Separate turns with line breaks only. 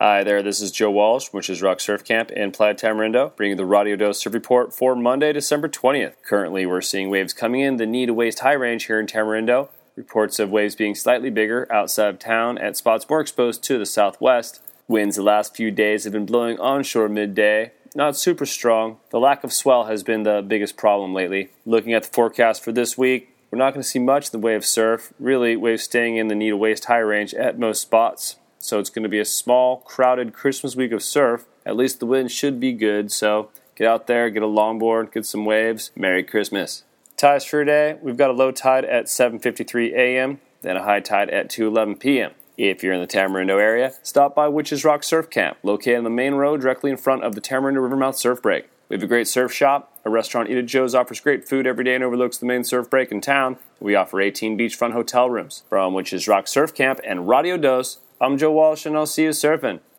Hi there, this is Joe Walsh, Witches Rock Surf Camp in Playa Tamarindo, bringing the Radio Dose Surf Report for Monday, December 20th. Currently, we're seeing waves coming in the knee to waist high range here in Tamarindo. Reports of waves being slightly bigger outside of town at spots more exposed to the southwest. Winds the last few days have been blowing onshore midday. Not super strong. The lack of swell has been the biggest problem lately. Looking at the forecast for this week, we're not going to see much in the way of surf. Really, waves staying in the knee to waist high range at most spots. So it's going to be a small, crowded Christmas week of surf. At least the wind should be good, so get out there, get a longboard, get some waves. Merry Christmas. Tides for today, we've got a low tide at 7:53 a.m., then a high tide at 2:11 p.m. If you're in the Tamarindo area, stop by Witches Rock Surf Camp, located on the main road directly in front of the Tamarindo Rivermouth Surf Break. We have a great surf shop. Our restaurant, Eat at Joe's, offers great food every day and overlooks the main surf break in town. We offer 18 beachfront hotel rooms. From Witches Rock Surf Camp and Radio Dose, I'm Joe Walsh, and I'll see you surfing.